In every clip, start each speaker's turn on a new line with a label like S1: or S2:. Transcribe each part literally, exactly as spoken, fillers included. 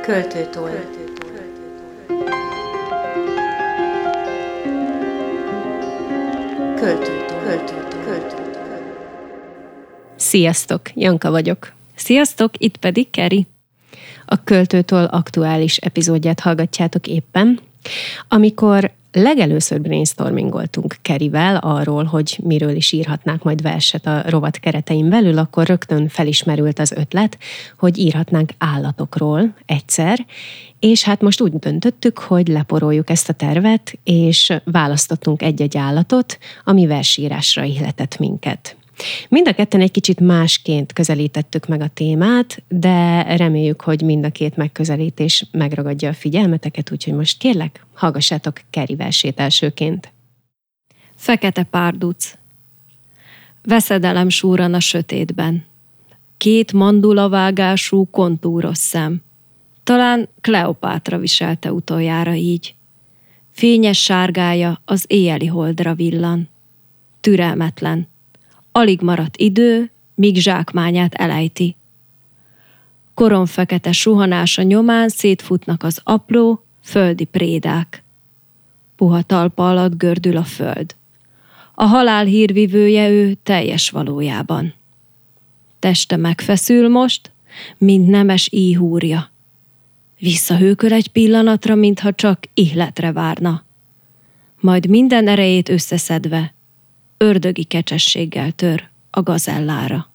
S1: Költőtól. Költőtól. Költőtől.
S2: Sziasztok, Janka vagyok.
S3: Sziasztok, itt pedig Keri.
S2: A Költőtől aktuális epizódját hallgatjátok éppen, amikor legelőször brainstormingoltunk Kerivel arról, hogy miről is írhatnánk majd verset a rovat keretein belül, akkor rögtön felismerült az ötlet, hogy írhatnánk állatokról egyszer, és hát most úgy döntöttük, hogy leporoljuk ezt a tervet, és választottunk egy-egy állatot, ami versírásra ihletett minket. Mind a ketten egy kicsit másként közelítettük meg a témát, de reméljük, hogy mind a két megközelítés megragadja a figyelmeteket, úgyhogy most kérlek, hallgassátok Keri versét elsőként.
S3: Fekete párduc. Veszedelem súran a sötétben. Két mandulavágású kontúros szem. Talán Kleopátra viselte utoljára így. Fényes sárgája az éjjeli holdra villan. Türelmetlen. Alig maradt idő, míg zsákmányát elejti. Koronfekete suhanása nyomán szétfutnak az apró, földi prédák. Puha talpa alatt gördül a föld. A halál hírvivője ő teljes valójában. Teste megfeszül most, mint nemes íhúrja. Visszahőköl egy pillanatra, mintha csak ihletre várna. Majd minden erejét összeszedve, ördögi kecsességgel tör a gazellára.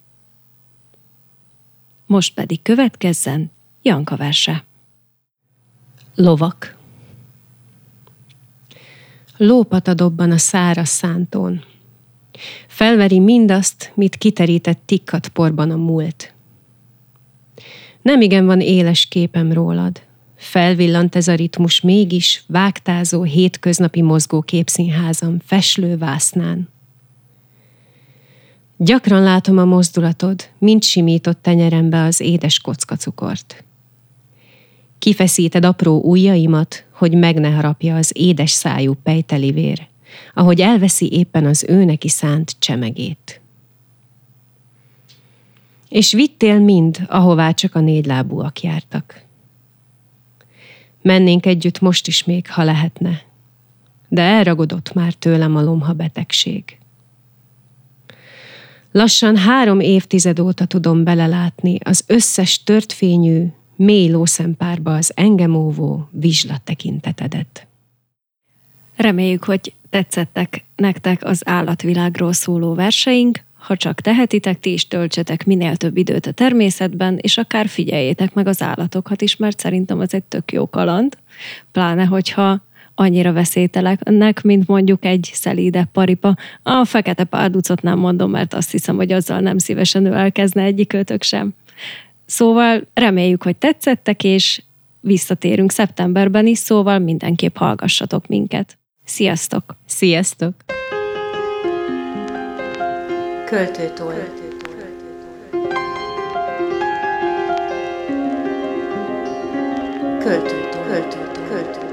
S3: Most pedig következzen Janka verse.
S2: Lovak. Lópata dobban a száraz szántón. Felveri mindazt, mit kiterített tikkat porban a múlt. Nemigen van éles képem rólad. Felvillant ez a ritmus mégis vágtázó hétköznapi mozgó képszínházam feslő vásznán. Gyakran látom a mozdulatod, mint simított tenyerembe az édes kockacukort. Kifeszíted apró ujjaimat, hogy meg ne harapja az édes szájú pejteli vér, ahogy elveszi éppen az ő neki szánt csemegét. És vittél mind, ahová csak a négylábúak jártak. Mennénk együtt most is még, ha lehetne, de elragodott már tőlem a lomha betegség. Lassan három évtized óta tudom belelátni az összes törtfényű, mély lószempárba az engem óvó vizslat tekintetedet.
S3: Reméljük, hogy tetszettek nektek az állatvilágról szóló verseink. Ha csak tehetitek, ti is töltsetek minél több időt a természetben, és akár figyeljétek meg az állatokat is, mert szerintem ez egy tök jó kaland. Pláne, hogyha annyira veszélytelenek, mint mondjuk egy szelídebb paripa. A fekete párducot nem mondom, mert azt hiszem, hogy azzal nem szívesen ölelkezne egyikőtök sem. Szóval reméljük, hogy tetszettek, és visszatérünk szeptemberben is, szóval mindenképp hallgassatok minket. Sziasztok!
S2: Sziasztok!
S1: Költőtól. Költőtől. Költőtől. Költőtől.